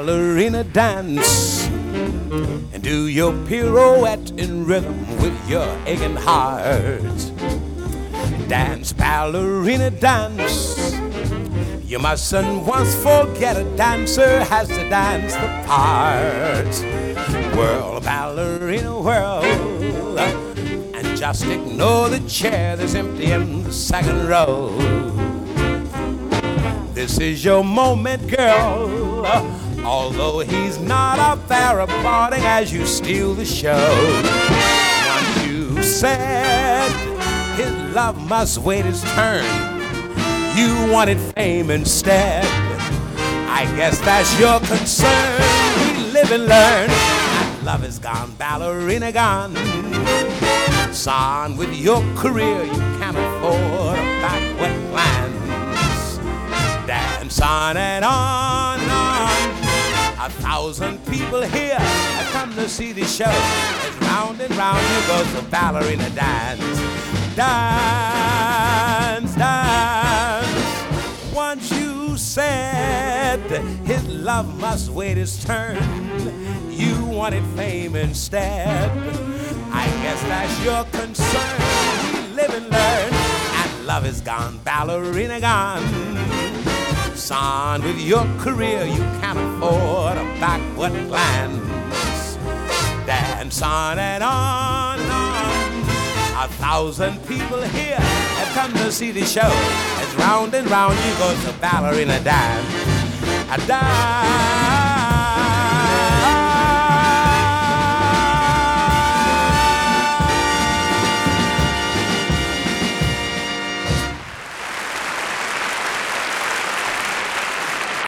ballerina dance and do your pirouette in rhythm with your aching heart. Dance, ballerina, dance. You mustn't once forget a dancer has to dance the part. Whirl, ballerina, whirl, and just ignore the chair that's empty in the second row. This is your moment, girl, although he's not up there applauding as you steal the show. Once you said his love must wait his turn, you wanted fame instead. I guess that's your concern. We live and learn. That love is gone, ballerina gone. Son, with your career you can't afford a backward plans. Dance on and on and on. 1,000 people here have come to see the show. As round and round you go, the ballerina dance. Dance, dance. Once you said his love must wait his turn, you wanted fame instead. I guess that's your concern. We live and learn, and love is gone, ballerina gone. Son, with your career you can't afford a backward glance. Dance on and on and on. 1,000 people here have come to see the show. As round and round you go, the ballerina dance. A dance.